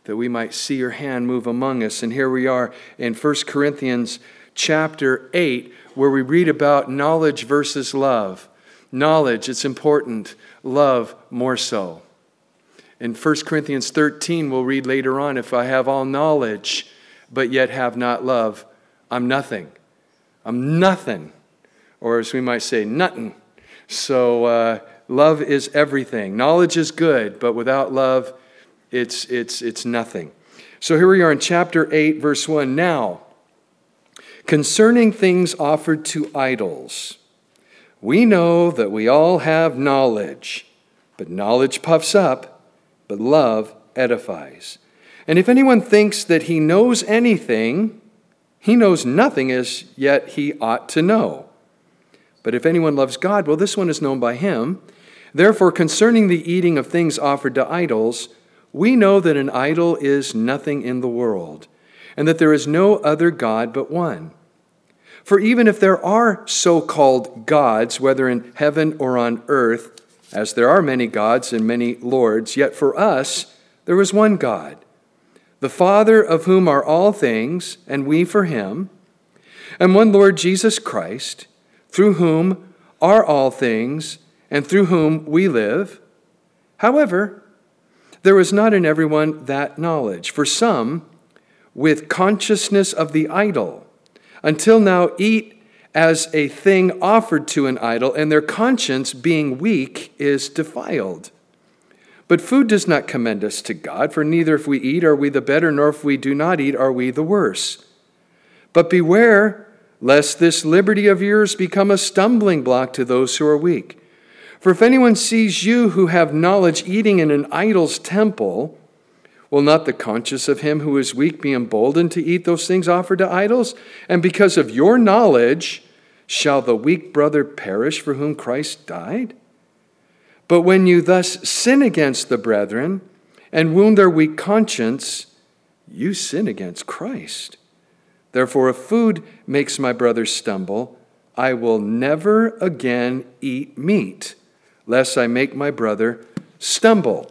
that we might see your hand move among us. And here we are in 1 Corinthians chapter 8, where we read about knowledge versus love. Knowledge, it's important. Love, more so. In 1 Corinthians 13, we'll read later on, if I have all knowledge, but yet have not love, I'm nothing. I'm nothing. Or as we might say, nothing. So love is everything. Knowledge is good, but without love, it's nothing. So here we are in chapter 8, verse 1. Now, concerning things offered to idols, we know that we all have knowledge, but knowledge puffs up, but love edifies. And if anyone thinks that he knows anything, he knows nothing as yet he ought to know. But if anyone loves God, well, this one is known by him. Therefore, concerning the eating of things offered to idols, we know that an idol is nothing in the world, and that there is no other God but one. For even if there are so-called gods, whether in heaven or on earth, as there are many gods and many lords, yet for us there is one God, the Father of whom are all things, and we for him, and one Lord Jesus Christ, through whom are all things, and through whom we live. However, there is not in everyone that knowledge. For some, with consciousness of the idol, until now eat as a thing offered to an idol, and their conscience, being weak, is defiled. But food does not commend us to God, for neither if we eat are we the better, nor if we do not eat are we the worse. But beware, lest this liberty of yours become a stumbling block to those who are weak. For if anyone sees you who have knowledge eating in an idol's temple, will not the conscience of him who is weak be emboldened to eat those things offered to idols? And because of your knowledge, shall the weak brother perish for whom Christ died? But when you thus sin against the brethren and wound their weak conscience, you sin against Christ. Therefore, if food makes my brother stumble, I will never again eat meat, lest I make my brother stumble.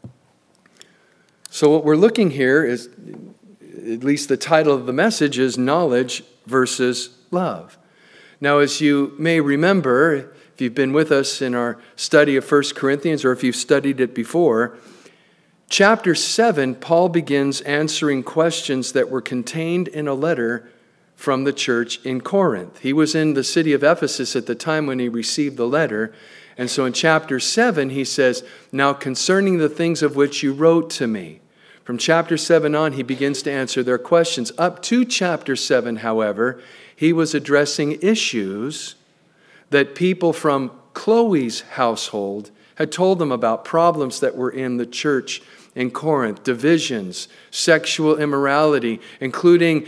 So what we're looking here is, at least the title of the message is Knowledge versus Love. Now, as you may remember, if you've been with us in our study of 1 Corinthians, or if you've studied it before, chapter 7, Paul begins answering questions that were contained in a letter from the church in Corinth. He was in the city of Ephesus at the time when he received the letter. And so in chapter 7, he says, now concerning the things of which you wrote to me. From chapter 7 on, he begins to answer their questions. Up to chapter 7, however, he was addressing issues that people from Chloe's household had told them about, problems that were in the church in Corinth, divisions, sexual immorality, including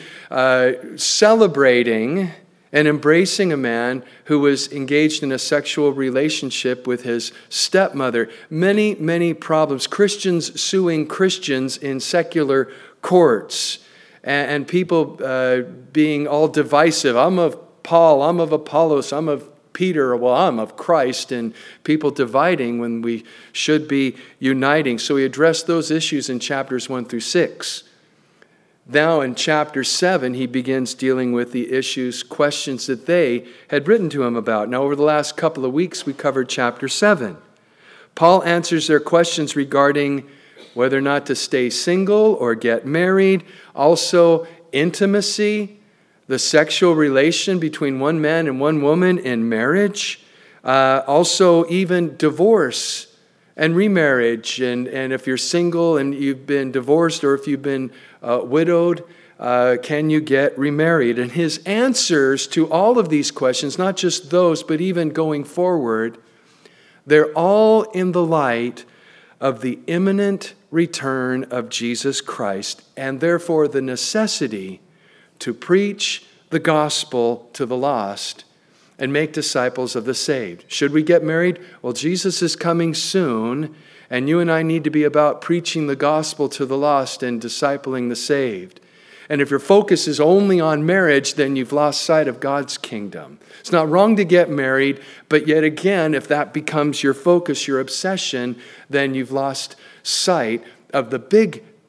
celebrating and embracing a man who was engaged in a sexual relationship with his stepmother. Many, many problems. Christians suing Christians in secular courts, and people being all divisive. I'm of Paul, I'm of Apollos, I'm of Peter, well, I'm of Christ, and people dividing when we should be uniting. So he addressed those issues in chapters 1 through 6. Now in chapter 7, he begins dealing with the issues, questions that they had written to him about. Now over the last couple of weeks, we covered chapter 7. Paul answers their questions regarding whether or not to stay single or get married, also intimacy, the sexual relation between one man and one woman in marriage, also even divorce and remarriage, and if you're single and you've been divorced, or if you've been widowed, can you get remarried? And his answers to all of these questions, not just those, but even going forward, they're all in the light of the imminent return of Jesus Christ, and therefore the necessity to preach the gospel to the lost and make disciples of the saved. Should we get married? Well, Jesus is coming soon, and you and I need to be about preaching the gospel to the lost and discipling the saved. And if your focus is only on marriage, then you've lost sight of God's kingdom. It's not wrong to get married, but yet again, if that becomes your focus, your obsession, then you've lost sight of the big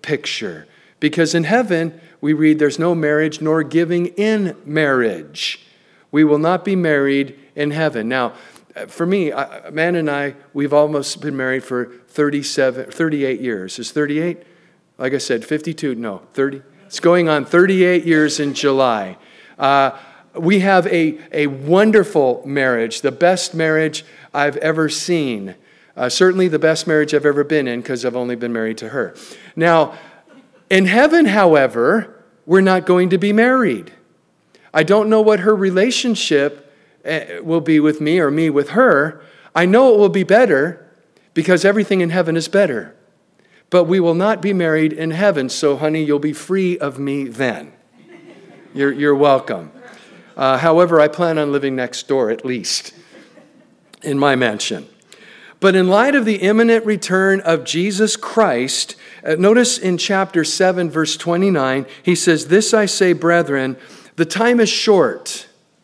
picture. Because in heaven, we read, there's no marriage nor giving in marriage. We will not be married in heaven. Now, for me, Man and I, we've almost been married for 38 years. Is 38? Like I said, 52? No, 30. It's going on 38 years in July. We have a wonderful marriage, the best marriage I've ever seen. Certainly the best marriage I've ever been in, because I've only been married to her. Now, in heaven, however, we're not going to be married. I don't know what her relationship will be with me or me with her. I know it will be better because everything in heaven is better. But we will not be married in heaven, so honey, you'll be free of me then. You're welcome. However, I plan on living next door at least in my mansion. But in light of the imminent return of Jesus Christ, notice in chapter 7, verse 29, he says, "This I say, brethren, the time is short,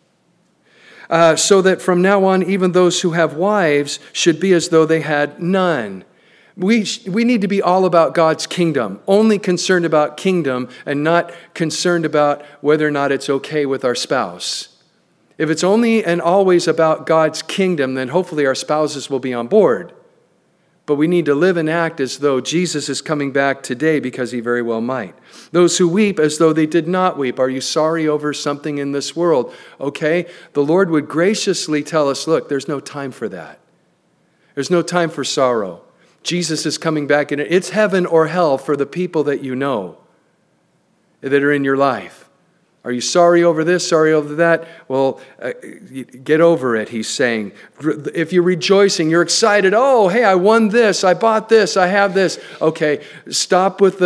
so that from now on even those who have wives should be as though they had none." We need to be all about God's kingdom, only concerned about kingdom and not concerned about whether or not it's okay with our spouse. If it's only and always about God's kingdom, then hopefully our spouses will be on board. But we need to live and act as though Jesus is coming back today, because he very well might. Those who weep as though they did not weep. Are you sorry over something in this world? Okay, the Lord would graciously tell us, look, there's no time for that. There's no time for sorrow. Jesus is coming back, and it's heaven or hell for the people that you know, that are in your life. Are you sorry over this, sorry over that? Well, get over it, he's saying. If you're rejoicing, you're excited. Oh, hey, I won this, I bought this, I have this. Okay, stop with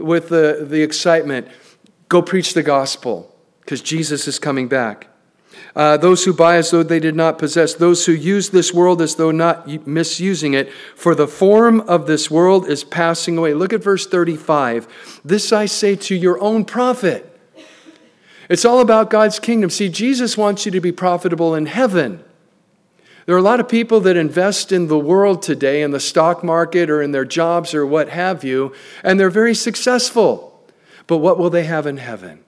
the excitement. Go preach the gospel, because Jesus is coming back. Those who buy as though they did not possess, those who use this world as though not misusing it, for the form of this world is passing away. Look at verse 35. "This I say to your own profit." It's all about God's kingdom. See, Jesus wants you to be profitable in heaven. There are a lot of people that invest in the world today, in the stock market or in their jobs or what have you, and they're very successful. But what will they have in heaven?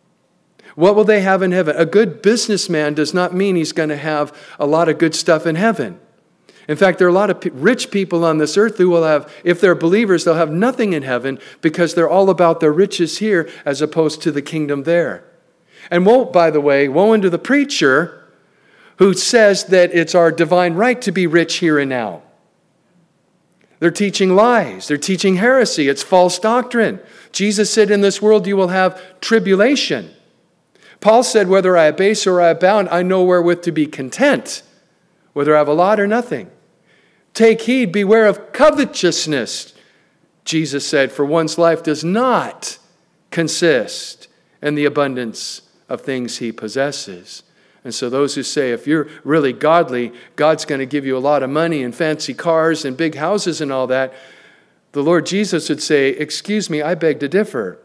What will they have in heaven? A good businessman does not mean he's going to have a lot of good stuff in heaven. In fact, there are a lot of rich people on this earth who will have, if they're believers, they'll have nothing in heaven because they're all about their riches here as opposed to the kingdom there. And woe unto the preacher who says that it's our divine right to be rich here and now. They're teaching lies. They're teaching heresy. It's false doctrine. Jesus said, in this world you will have tribulation. Paul said, whether I abase or I abound, I know wherewith to be content, whether I have a lot or nothing. Take heed, beware of covetousness. Jesus said, for one's life does not consist in the abundance of things he possesses. And so those who say, if you're really godly, God's going to give you a lot of money and fancy cars and big houses and all that, the Lord Jesus would say, excuse me, I beg to differ.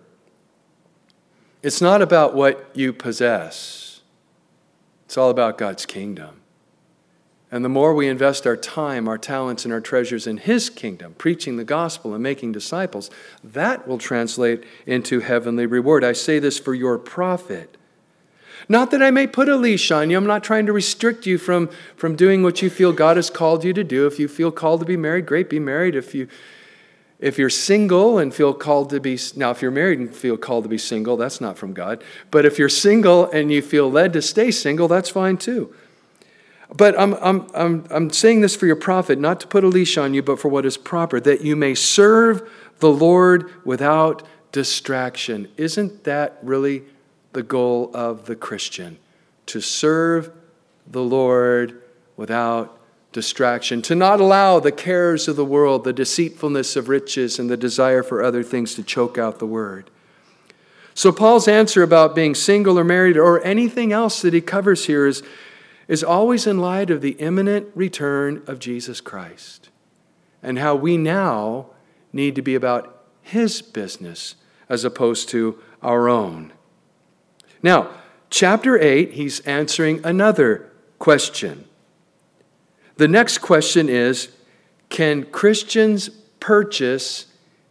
It's not about what you possess. It's all about God's kingdom. And the more we invest our time, our talents, and our treasures in His kingdom, preaching the gospel and making disciples, that will translate into heavenly reward. I say this for your profit. Not that I may put a leash on you. I'm not trying to restrict you from doing what you feel God has called you to do. If you feel called to be married, great, be married. If you're single and feel called to be, now if you're married and feel called to be single, that's not from God. But if you're single and you feel led to stay single, that's fine too. But I'm saying this for your profit, not to put a leash on you, but for what is proper, that you may serve the Lord without distraction. Isn't that really the goal of the Christian? To serve the Lord without distraction, to not allow the cares of the world, the deceitfulness of riches, and the desire for other things to choke out the word. So Paul's answer about being single or married or anything else that he covers here is always in light of the imminent return of Jesus Christ and how we now need to be about His business as opposed to our own. Now, chapter 8, he's answering another question. The next question is, can Christians purchase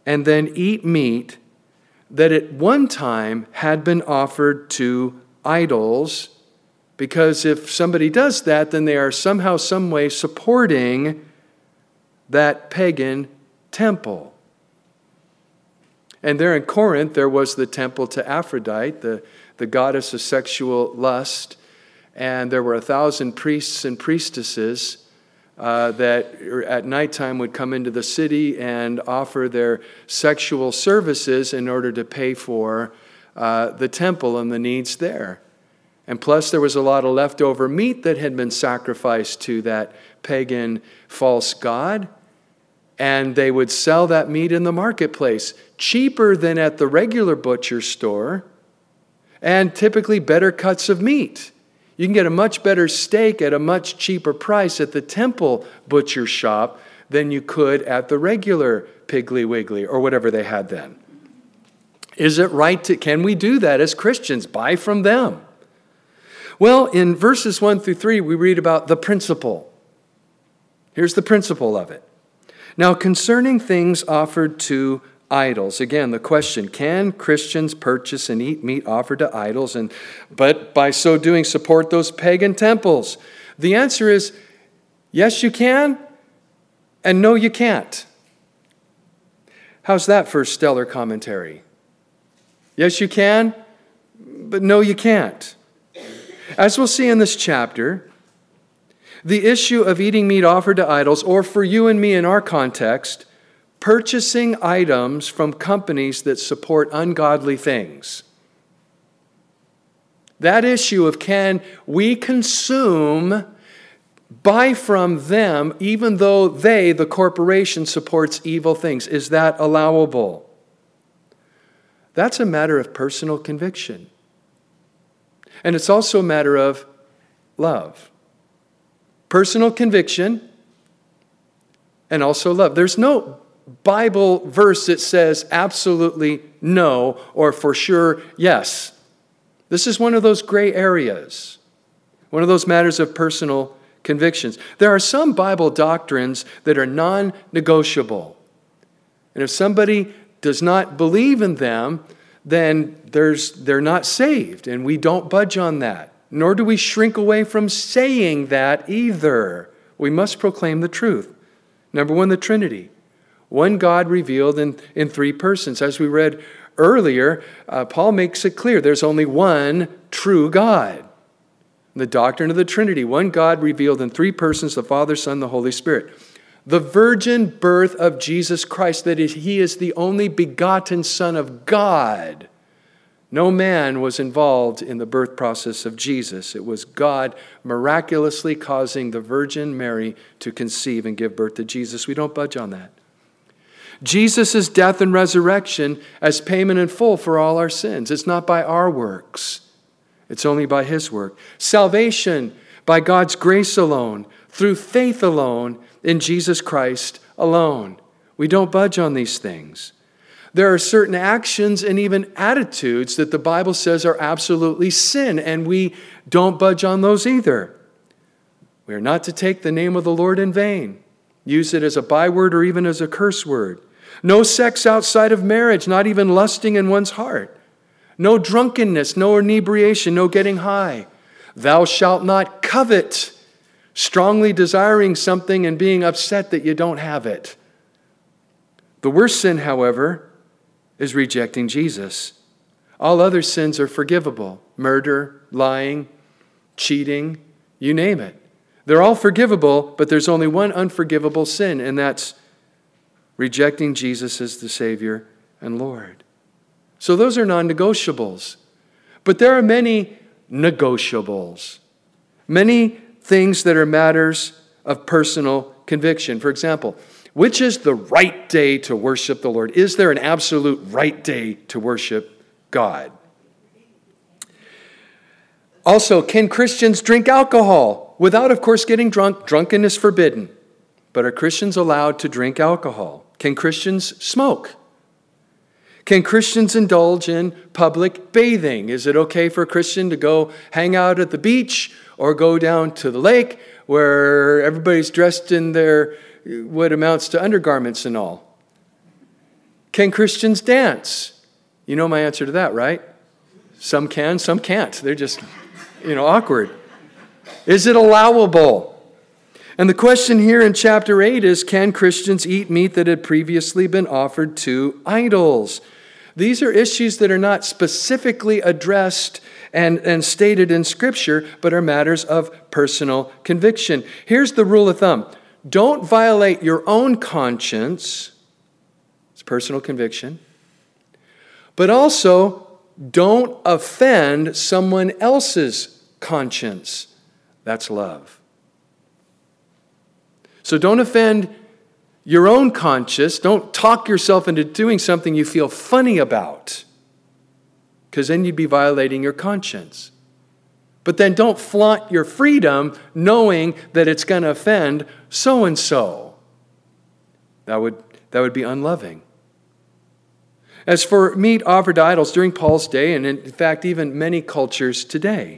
and then eat meat that at one time had been offered to idols, because if somebody does that, then they are somehow, some way supporting that pagan temple. And there in Corinth, there was the temple to Aphrodite, the goddess of sexual lust, and there were 1,000 priests and priestesses that at nighttime would come into the city and offer their sexual services in order to pay for the temple and the needs there. And plus there was a lot of leftover meat that had been sacrificed to that pagan false god. And they would sell that meat in the marketplace, cheaper than at the regular butcher store, and typically better cuts of meat. You can get a much better steak at a much cheaper price at the temple butcher shop than you could at the regular Piggly Wiggly or whatever they had then. Is it right can we do that as Christians? Buy from them? Well, in verses 1 through 3, we read about the principle. Here's the principle of it. Now, concerning things offered to idols, again, the question, can Christians purchase and eat meat offered to idols, but by so doing support those pagan temples? The answer is, yes, you can, and no, you can't. How's that for stellar commentary? Yes, you can, but no, you can't. As we'll see in this chapter, the issue of eating meat offered to idols, or for you and me in our context, purchasing items from companies that support ungodly things. That issue of can we consume, buy from them, even though they, the corporation, supports evil things, is that allowable? That's a matter of personal conviction. And it's also a matter of love. Personal conviction and also love. There's no Bible verse that says absolutely no or for sure yes. This is one of those gray areas, one of those matters of personal convictions. There are some Bible doctrines that are non-negotiable. And if somebody does not believe in them, then they're not saved, and we don't budge on that. Nor do we shrink away from saying that either. We must proclaim the truth. Number one, the Trinity. One God revealed in three persons. As we read earlier, Paul makes it clear there's only one true God. The doctrine of the Trinity. One God revealed in three persons, the Father, Son, the Holy Spirit. The virgin birth of Jesus Christ, that is, he is the only begotten Son of God. No man was involved in the birth process of Jesus. It was God miraculously causing the Virgin Mary to conceive and give birth to Jesus. We don't budge on that. Jesus' death and resurrection as payment in full for all our sins. It's not by our works. It's only by his work. Salvation by God's grace alone, through faith alone, in Jesus Christ alone. We don't budge on these things. There are certain actions and even attitudes that the Bible says are absolutely sin, and we don't budge on those either. We are not to take the name of the Lord in vain, use it as a byword or even as a curse word. No sex outside of marriage, not even lusting in one's heart. No drunkenness, no inebriation, no getting high. Thou shalt not covet, strongly desiring something and being upset that you don't have it. The worst sin, however, is rejecting Jesus. All other sins are forgivable. Murder, lying, cheating, you name it. They're all forgivable, but there's only one unforgivable sin, and that's rejecting Jesus as the Savior and Lord. So those are non-negotiables. But there are many negotiables. Many things that are matters of personal conviction. For example, which is the right day to worship the Lord? Is there an absolute right day to worship God? Also, can Christians drink alcohol without, of course, getting drunk? Drunkenness forbidden. But are Christians allowed to drink alcohol? Can Christians smoke? Can Christians indulge in public bathing? Is it okay for a Christian to go hang out at the beach or go down to the lake where everybody's dressed in their what amounts to undergarments and all? Can Christians dance? You know my answer to that, right? Some can, some can't. They're just, awkward. Is it allowable? And the question here in chapter 8 is, can Christians eat meat that had previously been offered to idols? These are issues that are not specifically addressed and stated in Scripture, but are matters of personal conviction. Here's the rule of thumb. Don't violate your own conscience. It's personal conviction. But also, don't offend someone else's conscience. That's love. So don't offend your own conscience. Don't talk yourself into doing something you feel funny about, because then you'd be violating your conscience. But then don't flaunt your freedom knowing that it's going to offend so-and-so. That would be unloving. As for meat offered to idols during Paul's day, and in fact even many cultures today,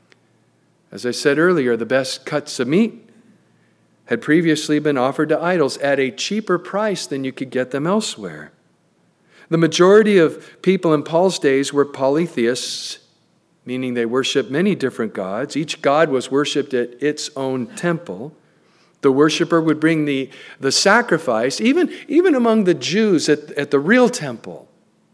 as I said earlier, the best cuts of meat had previously been offered to idols at a cheaper price than you could get them elsewhere. The majority of people in Paul's days were polytheists, meaning they worshiped many different gods. Each god was worshipped at its own temple. The worshiper would bring the sacrifice, even among the Jews at the real temple.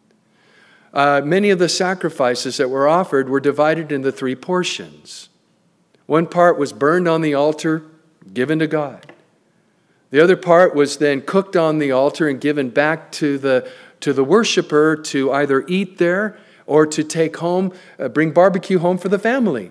Many of the sacrifices that were offered were divided into 3 portions. One part was burned on the altar, given to God. The other part was then cooked on the altar and given back to the worshiper to either eat there or to take home, bring barbecue home for the family.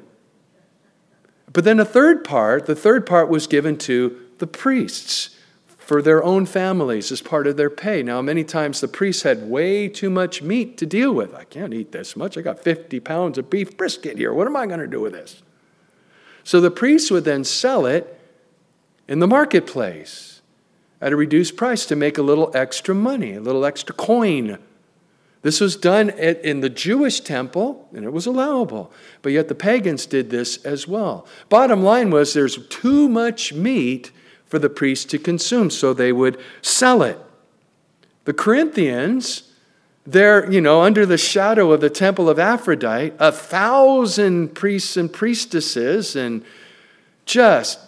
But then the third part was given to the priests for their own families as part of their pay. Now, many times the priests had way too much meat to deal with. I can't eat this much. I got 50 pounds of beef brisket here. What am I going to do with this? So the priests would then sell it in the marketplace at a reduced price to make a little extra money, a little extra coin. This was done in the Jewish temple, and it was allowable. But yet the pagans did this as well. Bottom line was there's too much meat for the priests to consume, so they would sell it. The Corinthians, they're, under the shadow of the temple of Aphrodite, 1,000 priests and priestesses, and just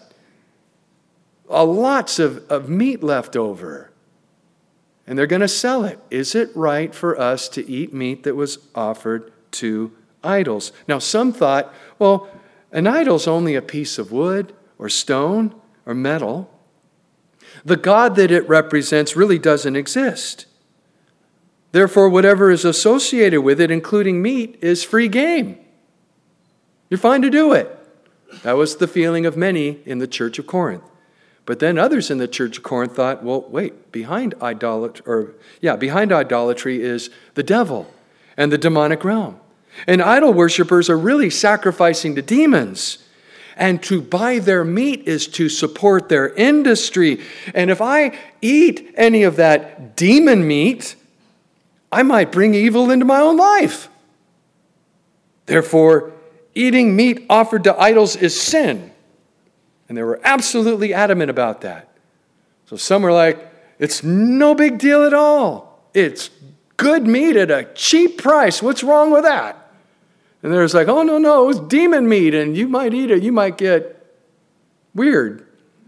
lots of meat left over. And they're going to sell it. Is it right for us to eat meat that was offered to idols? Now, some thought, well, an idol's only a piece of wood or stone or metal. The God that it represents really doesn't exist. Therefore, whatever is associated with it, including meat, is free game. You're fine to do it. That was the feeling of many in the church of Corinth. But then others in the church of Corinth thought, well, wait, behind idolatry is the devil and the demonic realm. And idol worshipers are really sacrificing to demons. And to buy their meat is to support their industry. And if I eat any of that demon meat, I might bring evil into my own life. Therefore, eating meat offered to idols is sin. And they were absolutely adamant about that. So some were like, it's no big deal at all. It's good meat at a cheap price. What's wrong with that? And there's like, oh, no, it was demon meat, and you might eat it. You might get weird.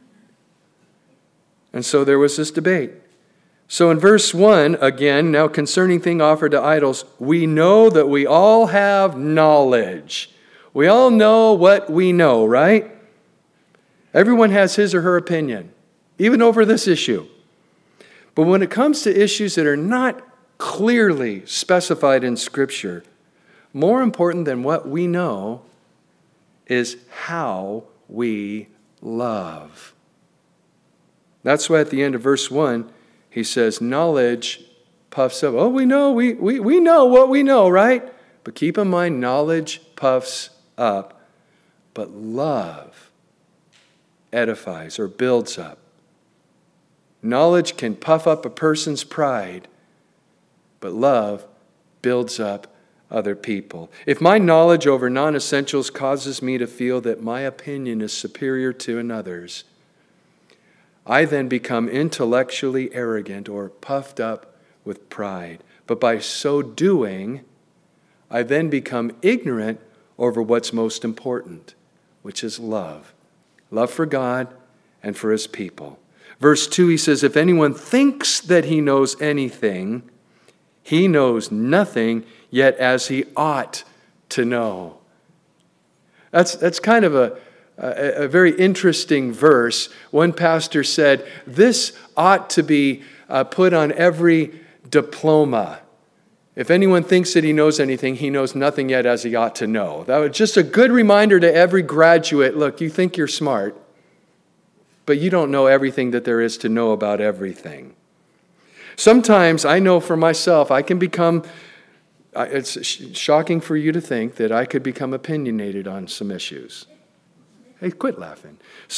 And so there was this debate. So in verse 1, again, now concerning thing offered to idols, we know that we all have knowledge. We all know what we know, right? Everyone has his or her opinion, even over this issue. But when it comes to issues that are not clearly specified in Scripture, more important than what we know is how we love. That's why at the end of verse 1, he says, knowledge puffs up. Oh, we know what we know, right? But keep in mind, knowledge puffs up, but love edifies or builds up. Knowledge can puff up a person's pride, but love builds up other people. If my knowledge over non-essentials causes me to feel that my opinion is superior to another's, I then become intellectually arrogant or puffed up with pride. But by so doing, I then become ignorant over what's most important, which is love. Love for God and for his people. Verse 2, he says, if anyone thinks that he knows anything, he knows nothing, yet as he ought to know. That's kind of a very interesting verse. One pastor said, this ought to be put on every diploma. If anyone thinks that he knows anything, he knows nothing yet as he ought to know. That was just a good reminder to every graduate. Look, you think you're smart, but you don't know everything that there is to know about everything. Sometimes I know for myself, I can become, it's shocking for you to think that I could become opinionated on some issues. Hey, quit laughing.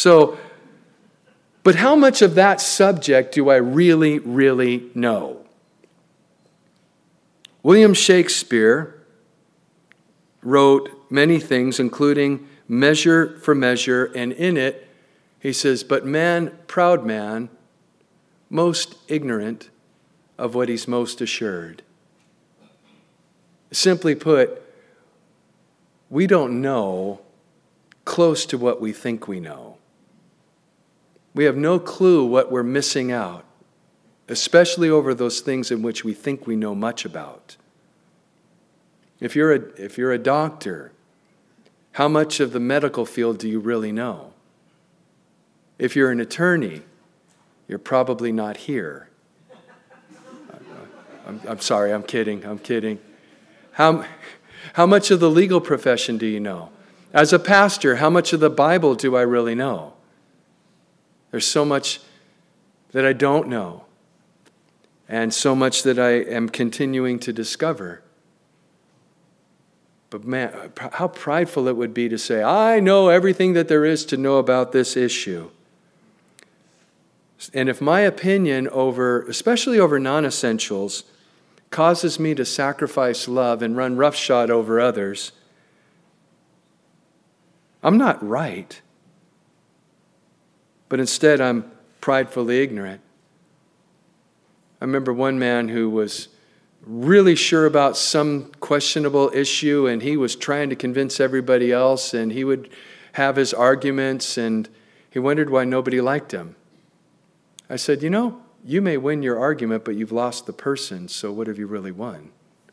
But how much of that subject do I really, really know? William Shakespeare wrote many things, including Measure for Measure, and in it, he says, but man, proud man, most ignorant of what he's most assured. Simply put, we don't know close to what we think we know. We have no clue what we're missing out, especially over those things in which we think we know much about. If you're a doctor, how much of the medical field do you really know? If you're an attorney, you're probably not here. I'm sorry, I'm kidding. How much of the legal profession do you know? As a pastor, how much of the Bible do I really know? There's so much that I don't know, and so much that I am continuing to discover. But man, how prideful it would be to say, I know everything that there is to know about this issue. And if my opinion especially over non-essentials, causes me to sacrifice love and run roughshod over others, I'm not right. But instead, I'm pridefully ignorant. I remember one man who was really sure about some questionable issue, and he was trying to convince everybody else, and he would have his arguments, and he wondered why nobody liked him. I said, you may win your argument, but you've lost the person, so what have you really won?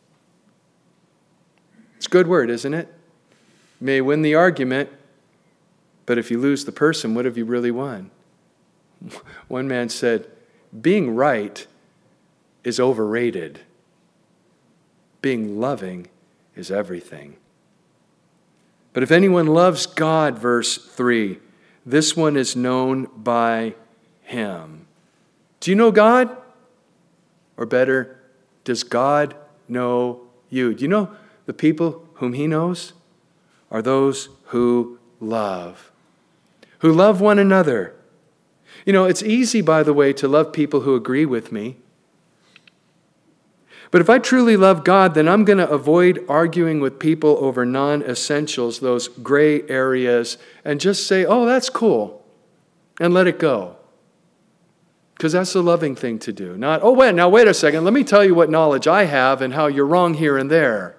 It's a good word, isn't it? You may win the argument, but if you lose the person, what have you really won? One man said, being right is overrated. Being loving is everything. But if anyone loves God, verse 3, this one is known by him. Do you know God? Or better, does God know you? Do you know the people whom he knows are those who love one another. It's easy, by the way, to love people who agree with me. But if I truly love God, then I'm going to avoid arguing with people over non-essentials, those gray areas, and just say, oh, that's cool, and let it go. Because that's the loving thing to do. Not, wait a second, let me tell you what knowledge I have and how you're wrong here and there.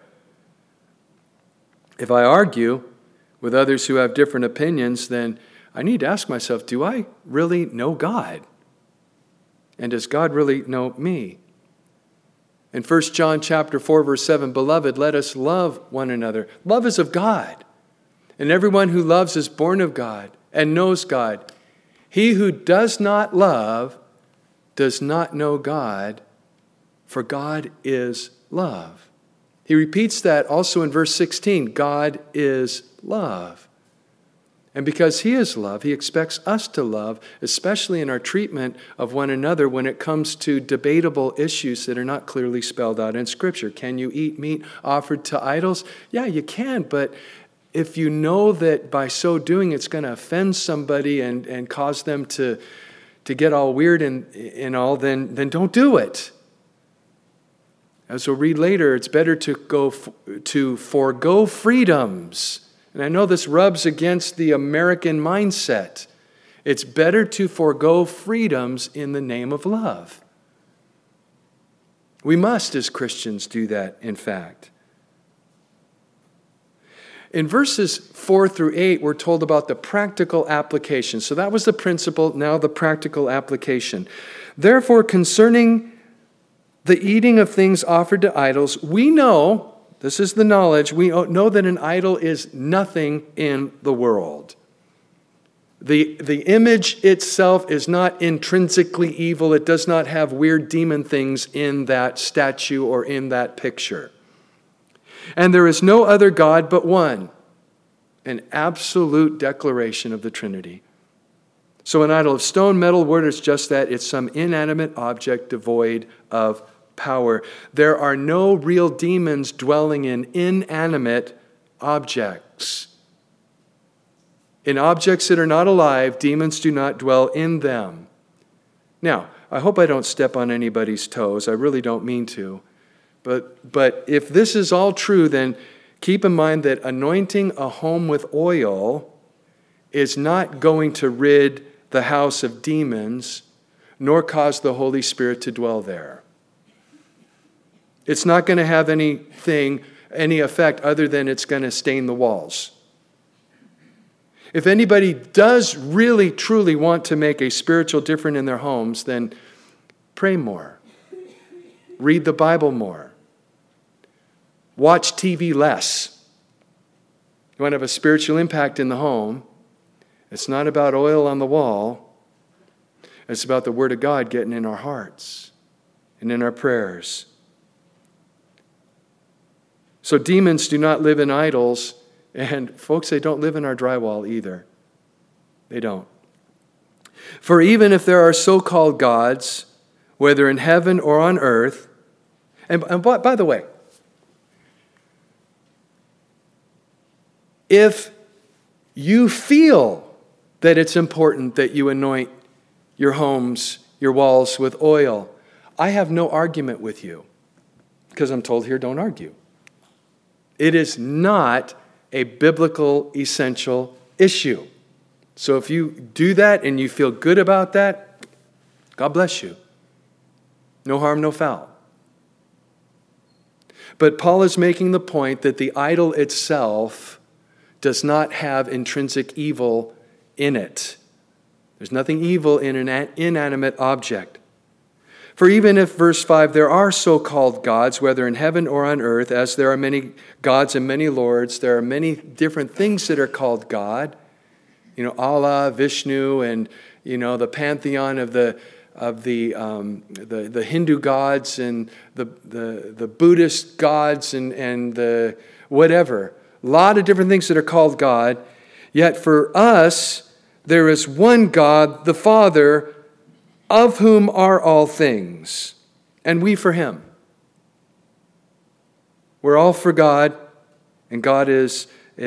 If I argue with others who have different opinions, then I need to ask myself, do I really know God? And does God really know me? In 1 John chapter 4, verse 7, beloved, let us love one another. Love is of God. And everyone who loves is born of God and knows God. He who does not love does not know God, for God is love. He repeats that also in verse 16. God is love. And because he is love, he expects us to love, especially in our treatment of one another when it comes to debatable issues that are not clearly spelled out in Scripture. Can you eat meat offered to idols? Yeah, you can, but if you know that by so doing it's going to offend somebody and cause them to get all weird and all, then don't do it. As we'll read later, it's better to forego freedoms. And I know this rubs against the American mindset. It's better to forego freedoms in the name of love. We must, as Christians, do that, in fact. In verses 4 through 8, we're told about the practical application. So that was the principle, now the practical application. Therefore, concerning the eating of things offered to idols, we know, this is the knowledge, we know that an idol is nothing in the world. The image itself is not intrinsically evil. It does not have weird demon things in that statue or in that picture. And there is no other God but one, an absolute declaration of the Trinity. So an idol of stone, metal, wood is just that. It's some inanimate object devoid of power. There are no real demons dwelling in inanimate objects. In objects that are not alive, demons do not dwell in them. Now, I hope I don't step on anybody's toes. I really don't mean to. But if this is all true, then keep in mind that anointing a home with oil is not going to rid the house of demons, nor cause the Holy Spirit to dwell there. It's not going to have any effect other than it's going to stain the walls. If anybody does really, truly want to make a spiritual difference in their homes, then pray more. Read the Bible more. Watch TV less. You want to have a spiritual impact in the home. It's not about oil on the wall. It's about the Word of God getting in our hearts and in our prayers. So demons do not live in idols. And folks, they don't live in our drywall either. They don't. For even if there are so-called gods, whether in heaven or on earth, and by the way, if you feel that it's important that you anoint your homes, your walls with oil, I have no argument with you, because I'm told here, don't argue. It is not a biblical essential issue. So if you do that and you feel good about that, God bless you. No harm, no foul. But Paul is making the point that the idol itself does not have intrinsic evil in it. There's nothing evil in an inanimate object. For even if, verse 5, there are so-called gods, whether in heaven or on earth, as there are many gods and many lords, there are many different things that are called God. You know, Allah, Vishnu, and, you know, the pantheon of the Hindu gods and the Buddhist gods and the whatever. A lot of different things that are called God. Yet for us, there is one God, the Father, of whom are all things, and we for him. We're all for God, and God is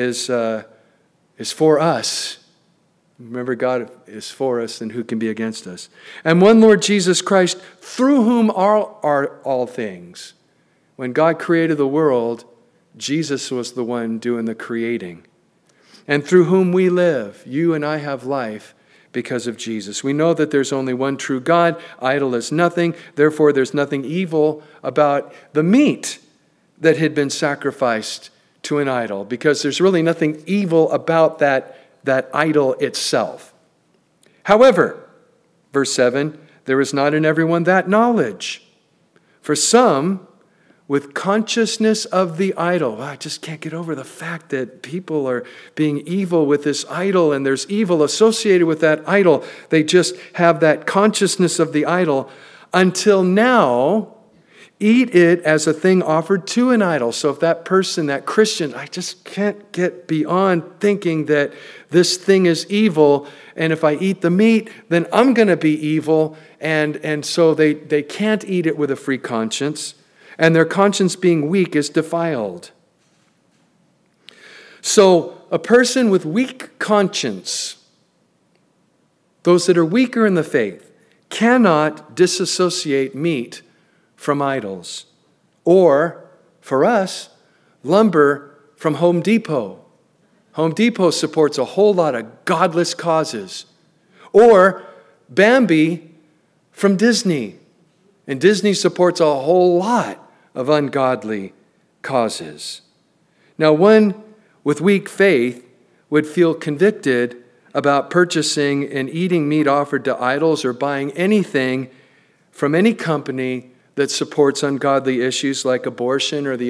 for us. Remember, God is for us, then who can be against us? And one Lord Jesus Christ, through whom are all things. When God created the world, Jesus was the one doing the creating. And through whom we live, you and I have life because of Jesus. We know that there's only one true God. Idol is nothing. Therefore, there's nothing evil about the meat that had been sacrificed to an idol, because there's really nothing evil about that idol itself. However, verse 7, there is not in everyone that knowledge. For some, with consciousness of the idol. I just can't get over the fact that people are being evil with this idol, and there's evil associated with that idol. They just have that consciousness of the idol. Until now, eat it as a thing offered to an idol. So if that person, that Christian, I just can't get beyond thinking that this thing is evil, and if I eat the meat, then I'm going to be evil, and so they can't eat it with a free conscience. And their conscience being weak is defiled. So a person with weak conscience, those that are weaker in the faith, cannot disassociate meat from idols. Or, for us, lumber from Home Depot. Home Depot supports a whole lot of godless causes. Or Bambi from Disney. And Disney supports a whole lot of ungodly causes. Now, one with weak faith would feel convicted about purchasing and eating meat offered to idols or buying anything from any company that supports ungodly issues like abortion or the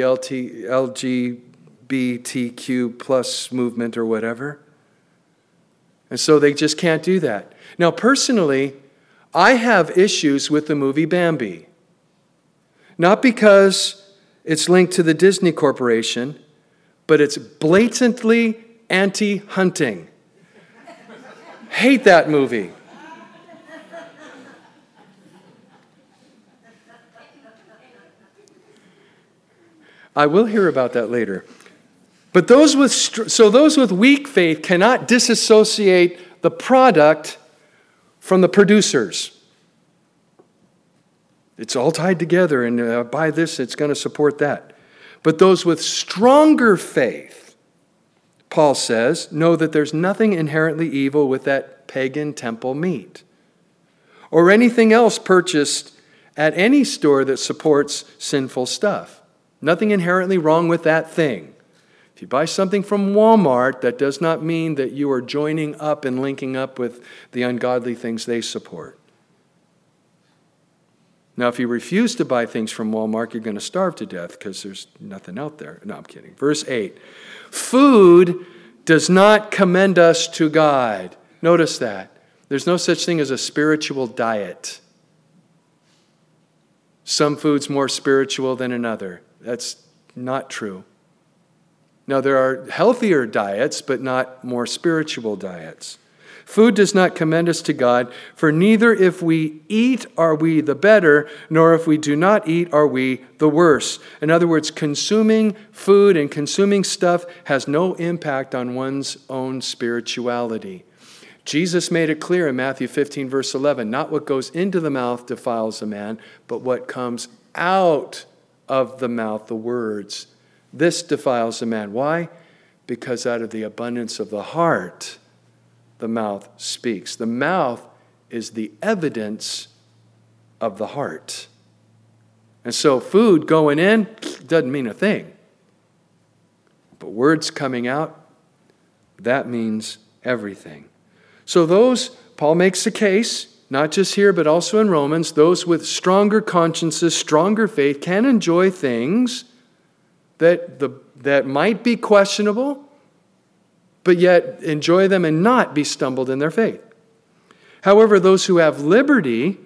LGBTQ plus movement or whatever. And so they just can't do that. Now, personally, I have issues with the movie Bambi. Not because it's linked to the Disney Corporation, but it's blatantly anti-hunting. Hate that movie. I will hear about that later. But those with weak faith cannot disassociate the product from the producers. It's all tied together, and buy this, it's going to support that. But those with stronger faith, Paul says, know that there's nothing inherently evil with that pagan temple meat or anything else purchased at any store that supports sinful stuff. Nothing inherently wrong with that thing. If you buy something from Walmart, that does not mean that you are joining up and linking up with the ungodly things they support. Now, if you refuse to buy things from Walmart, you're going to starve to death because there's nothing out there. No, I'm kidding. Verse 8. Food does not commend us to God. Notice that. There's no such thing as a spiritual diet. Some food's more spiritual than another. That's not true. Now, there are healthier diets, but not more spiritual diets. Food does not commend us to God, for neither if we eat are we the better, nor if we do not eat are we the worse. In other words, consuming food and consuming stuff has no impact on one's own spirituality. Jesus made it clear in Matthew 15, verse 11, not what goes into the mouth defiles a man, but what comes out of the mouth, the words. This defiles a man. Why? Because out of the abundance of the heart, the mouth speaks. The mouth is the evidence of the heart. And so food going in doesn't mean a thing. But words coming out, that means everything. So those, Paul makes a case, not just here but also in Romans, those with stronger consciences, stronger faith can enjoy things that might be questionable, but yet enjoy them and not be stumbled in their faith. However, those who have liberty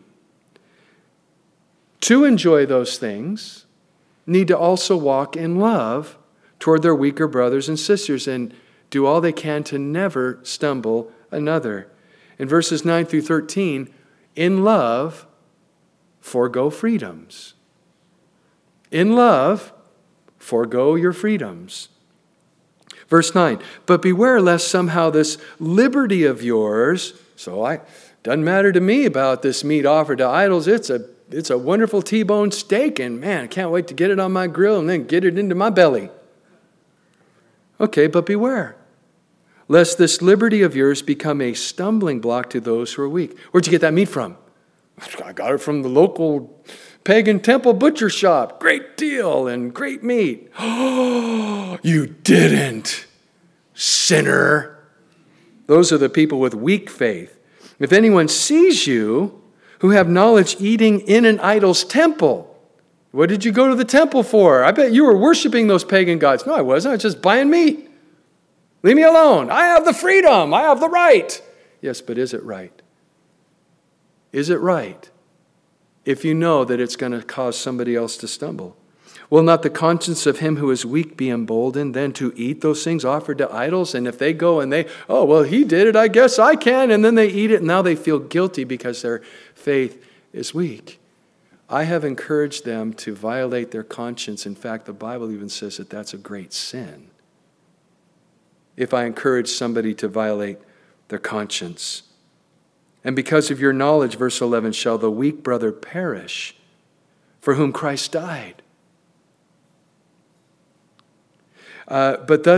to enjoy those things need to also walk in love toward their weaker brothers and sisters and do all they can to never stumble another. In verses 9 through 13, in love, forego freedoms. In love, forego your freedoms. Verse 9, but beware lest somehow this liberty of yours, doesn't matter to me about this meat offered to idols, it's a wonderful T-bone steak, and man, I can't wait to get it on my grill and then get it into my belly. Okay, but beware, lest this liberty of yours become a stumbling block to those who are weak. Where'd you get that meat from? I got it from the local pagan temple butcher shop. Great deal and great meat. Oh, you didn't, sinner. Those are the people with weak faith. If anyone sees you who have knowledge eating in an idol's temple, what did you go to the temple for? I bet you were worshiping those pagan gods. No, I wasn't. I was just buying meat. Leave me alone. I have the freedom. I have the right. Yes, but is it right? Is it right if you know that it's going to cause somebody else to stumble? Will not the conscience of him who is weak be emboldened then to eat those things offered to idols? And if they go and he did it, I guess I can. And then they eat it and now they feel guilty because their faith is weak. I have encouraged them to violate their conscience. In fact, the Bible even says that that's a great sin. If I encourage somebody to violate their conscience. And because of your knowledge, verse 11, shall the weak brother perish for whom Christ died. But thus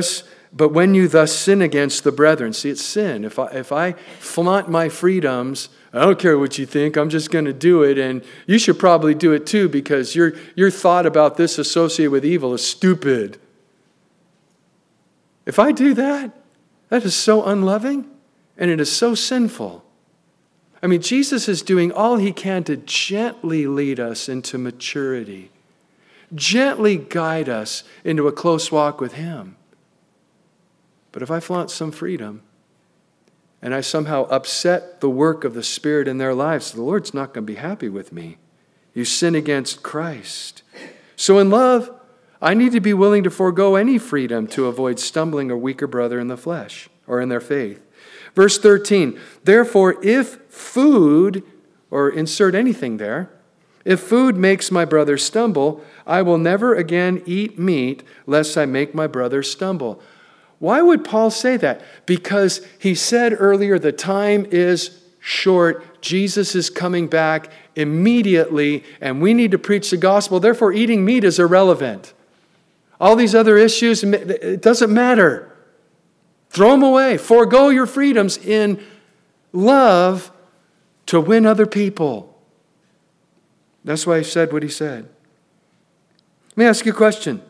but when you thus sin against the brethren, see, it's sin. If I flaunt my freedoms, I don't care what you think, I'm just going to do it, and you should probably do it too because your thought about this associated with evil is stupid. If I do that, that is so unloving, and it is so sinful. I mean, Jesus is doing all he can to gently lead us into maturity, gently guide us into a close walk with him. But if I flaunt some freedom and I somehow upset the work of the Spirit in their lives, the Lord's not going to be happy with me. You sin against Christ. So in love, I need to be willing to forego any freedom to avoid stumbling a weaker brother in the flesh or in their faith. Verse 13, therefore, if food, or insert anything there, if food makes my brother stumble, I will never again eat meat lest I make my brother stumble. Why would Paul say that? Because he said earlier the time is short. Jesus is coming back immediately, and we need to preach the gospel. Therefore, eating meat is irrelevant. All these other issues, it doesn't matter. Throw them away. Forego your freedoms in love to win other people. That's why he said what he said. Let me ask you a question.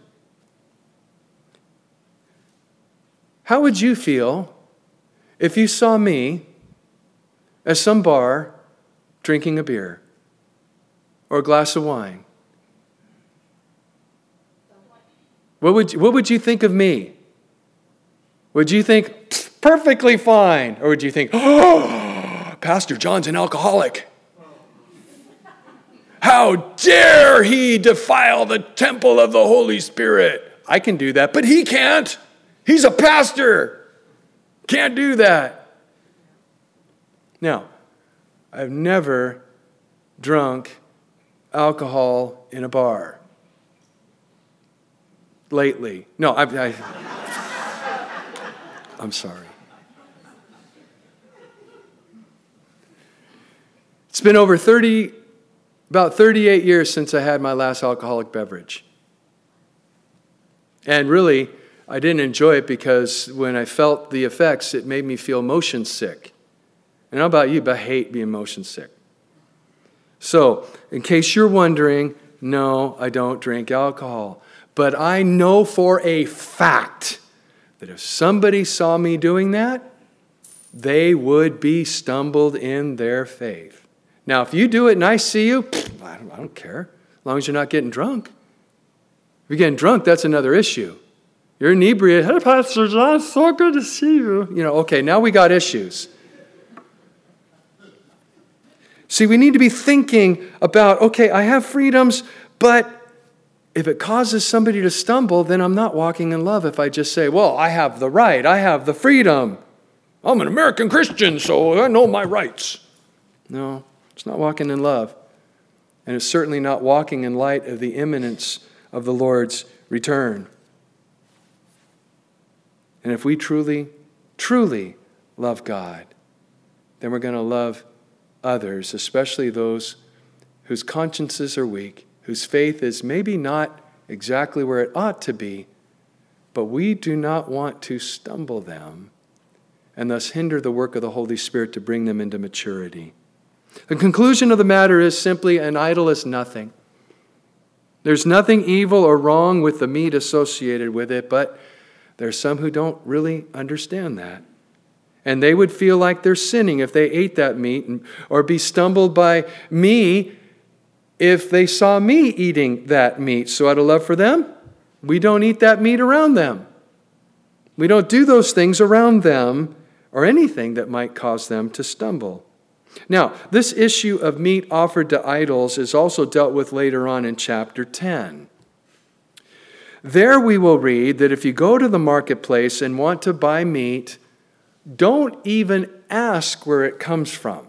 How would you feel if you saw me at some bar drinking a beer or a glass of wine? What would you think of me? Would you think, perfectly fine? Or would you think, oh, Pastor John's an alcoholic. How dare he defile the temple of the Holy Spirit? I can do that, but he can't. He's a pastor. Can't do that. Now, I've never drunk alcohol in a bar. Lately. No, I'm sorry. It's been about 38 years since I had my last alcoholic beverage. And really, I didn't enjoy it because when I felt the effects, it made me feel motion sick. And I don't know about you, but I hate being motion sick. So, in case you're wondering, no, I don't drink alcohol. But I know for a fact that if somebody saw me doing that, they would be stumbled in their faith. Now, if you do it and I see you, I don't care, as long as you're not getting drunk. If you're getting drunk, that's another issue. You're inebriated. Hey, Pastor John, so good to see you. Okay, now we got issues. See, we need to be thinking about, okay, I have freedoms, but if it causes somebody to stumble, then I'm not walking in love if I just say, well, I have the right, I have the freedom. I'm an American Christian, so I know my rights. No, it's not walking in love. And it's certainly not walking in light of the imminence of the Lord's return. And if we truly, truly love God, then we're going to love others, especially those whose consciences are weak, whose faith is maybe not exactly where it ought to be, but we do not want to stumble them and thus hinder the work of the Holy Spirit to bring them into maturity. The conclusion of the matter is simply an idol is nothing. There's nothing evil or wrong with the meat associated with it, but there's some who don't really understand that. And they would feel like they're sinning if they ate that meat or be stumbled by me if they saw me eating that meat. So out of love for them, we don't eat that meat around them. We don't do those things around them or anything that might cause them to stumble. Now, this issue of meat offered to idols is also dealt with later on in chapter 10. There we will read that if you go to the marketplace and want to buy meat, don't even ask where it comes from.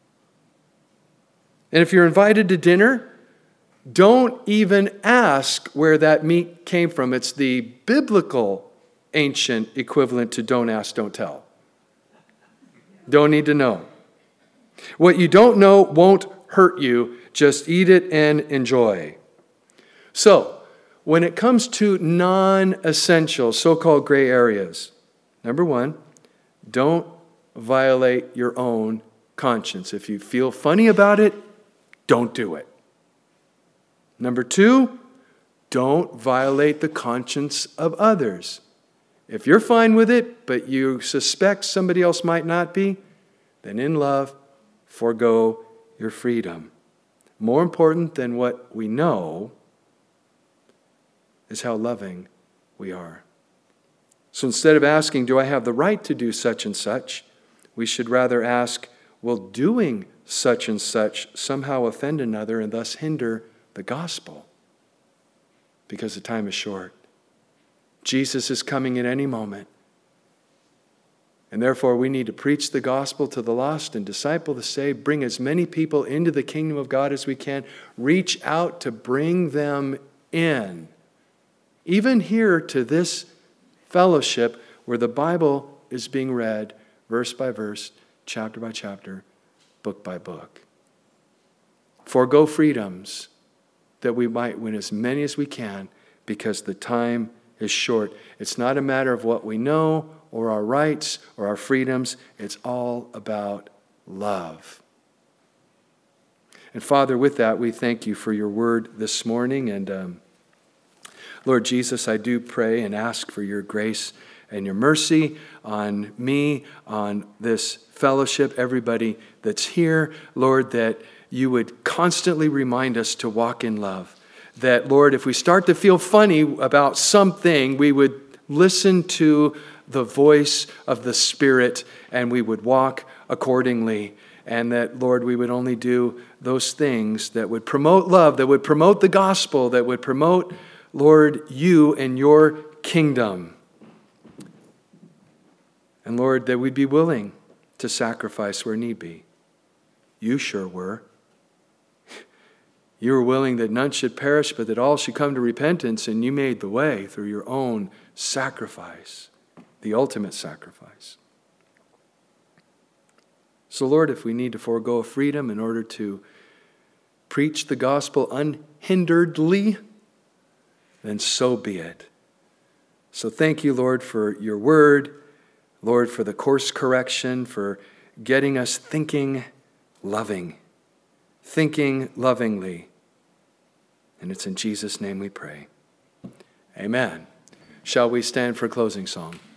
And if you're invited to dinner, don't even ask where that meat came from. It's the biblical ancient equivalent to don't ask, don't tell. Don't need to know. What you don't know won't hurt you. Just eat it and enjoy. So, when it comes to non-essential, so-called gray areas, number one, don't violate your own conscience. If you feel funny about it, don't do it. Number two, don't violate the conscience of others. If you're fine with it, but you suspect somebody else might not be, then in love, forego your freedom. More important than what we know is how loving we are. So instead of asking, do I have the right to do such and such, we should rather ask, will doing such and such somehow offend another and thus hinder the gospel? Because the time is short. Jesus is coming at any moment. And therefore we need to preach the gospel to the lost and disciple the saved, bring as many people into the kingdom of God as we can, reach out to bring them in. Even here to this fellowship where the Bible is being read verse by verse, chapter by chapter, book by book. Forego freedoms that we might win as many as we can because the time is short. It's not a matter of what we know or our rights or our freedoms. It's all about love. And Father, with that, we thank you for your word this morning. And Lord Jesus, I do pray and ask for your grace and your mercy on me, on this fellowship, everybody that's here. Lord, that you would constantly remind us to walk in love. That, Lord, if we start to feel funny about something, we would listen to the voice of the Spirit and we would walk accordingly. And that, Lord, we would only do those things that would promote love, that would promote the gospel, that would promote, Lord, you and your kingdom. And Lord, that we'd be willing to sacrifice where need be. You sure were. You were willing that none should perish, but that all should come to repentance, and you made the way through your own sacrifice, the ultimate sacrifice. So Lord, if we need to forego freedom in order to preach the gospel unhinderedly, then so be it. So thank you, Lord, for your word, Lord, for the course correction, for getting us thinking lovingly. And it's in Jesus' name we pray. Amen. Shall we stand for a closing song?